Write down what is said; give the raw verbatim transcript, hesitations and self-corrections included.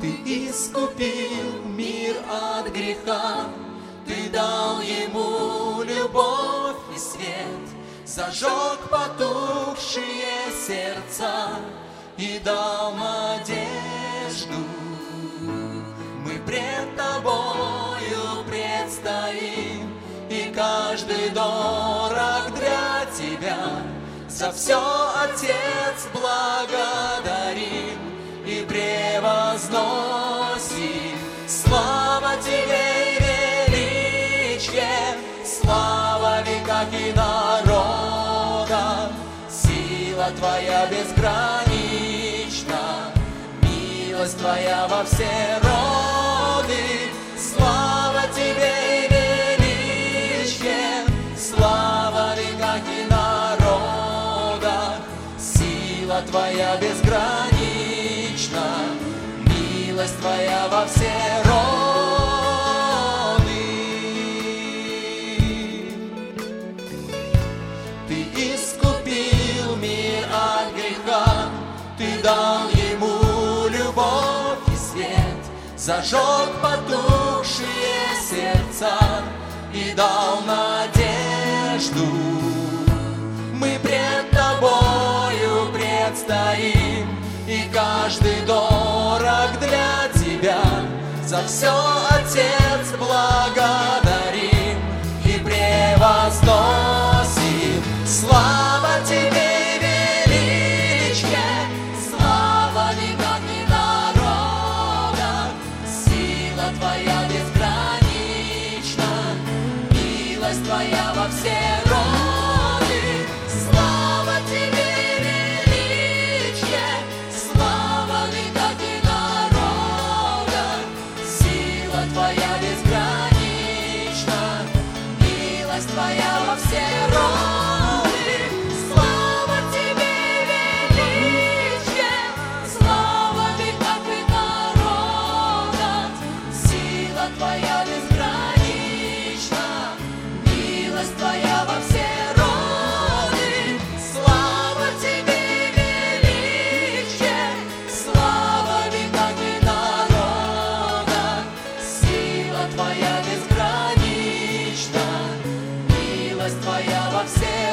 Ты искупил мир от греха, Ты дал ему любовь и свет, зажег потухшие сердца и дал надежду. Мы пред Тобою предстоим, и каждый дорог для Тебя. За все, Отец, благодарим и превозносим. Слава Тебе и величие, слава в веках и народах. Сила Твоя безгранична, милость Твоя во все роды. Слава Тебе и величие, слава в веках и народах. Сила Твоя безгранична, милость Твоя во все роды. Ты искупил мир от греха, Ты дал ему любовь и свет, зажег потухшие сердца и дал надежду. Мы пред Тобою предстоим, и каждый дорог для Тебя. За все, Отец, благодарим и превозносим. Слава Тебе и величие, слава в веках и народах. Сила Твоя безгранична, милость Твоя во все роды. Слава Тебе и величие, слава в веках и народах. Сила Твоя безгранична, милость Твоя во все роды. Слава Тебе и величие, слава в веках и народах. Сила Твоя безгранична, милость Твоя во все роды. Слава Тебе и величие, слава в веках и народах. Сила Твоя безгранична, милость Твоя во все